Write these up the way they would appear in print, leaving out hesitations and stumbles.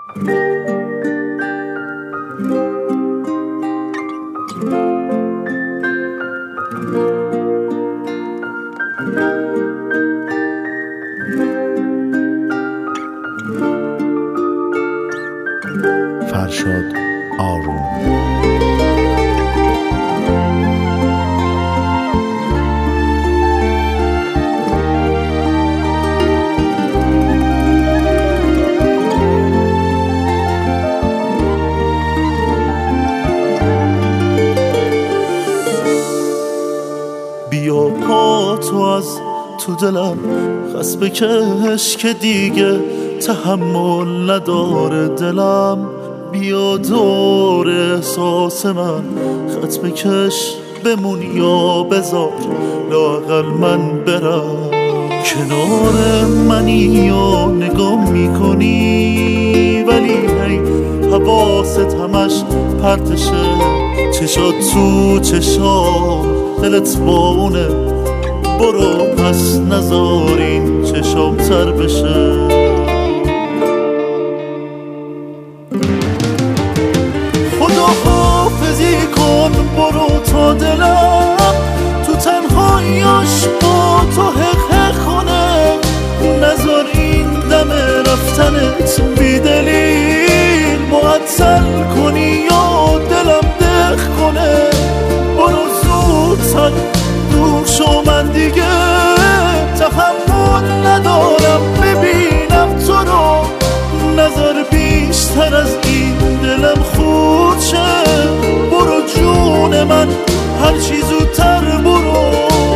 فرشاد آروم. بیا پاتو از تو دلم خس بکش که دیگه تحمل نداره دلم. بیا دور احساس من خط بکش بمون یا بذار لااقل من برم. کنار منی و نگاه میکنی ولی هی حواست همش پرتشه. چشات تو چشام دلت با اونه، برو پس نذار این چشام تر بشه. خدا حافظی کن برو تا دلم تو تنهاییاش با تو حق حق کنه. نذار این دم رفتنت بی دلیل معطل کنی یا دلم دق کنه. برو زودتر دور شو، من دیگه تحمل ندارم ببینم تو رو. نذار بیشتر از این دلم خورد شه. برو جون من هر چی زودتر برو.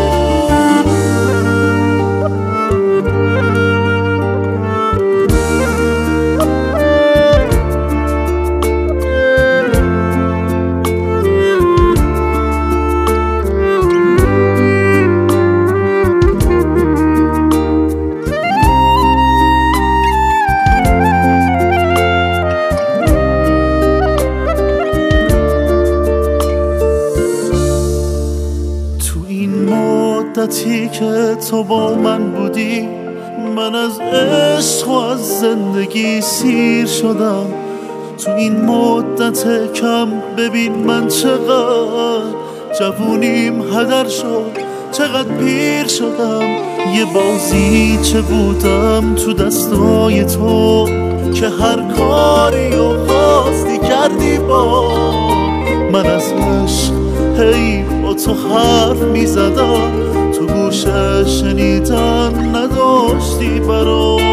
مدتی که تو با من بودی من از عشق و از زندگی سیر شدم. تو این مدت کم ببین من چقدر جوونیم هدر شد، چقدر پیر شدم. یه بازی چه بودم تو دستای تو که هر کاری و خواستی کردی با من. از عشق هی با تو حرف می زدم، تو گوشه شنیدن نداشتی برام.